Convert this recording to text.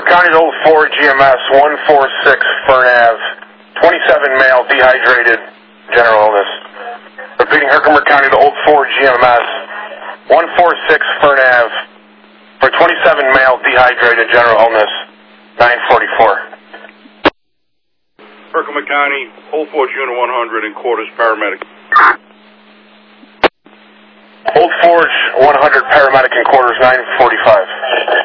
County to Old Ford, GMS 146 Fern Ave, 27 male, dehydrated, general illness. Repeating, Herkimer County to Old Ford, GMS 146 Fern Ave, for 27 male, dehydrated, general illness, 944. Herkimer County, Old Ford Unit 100 in quarters, paramedic. Old Forge 100 paramedic in quarters, 945.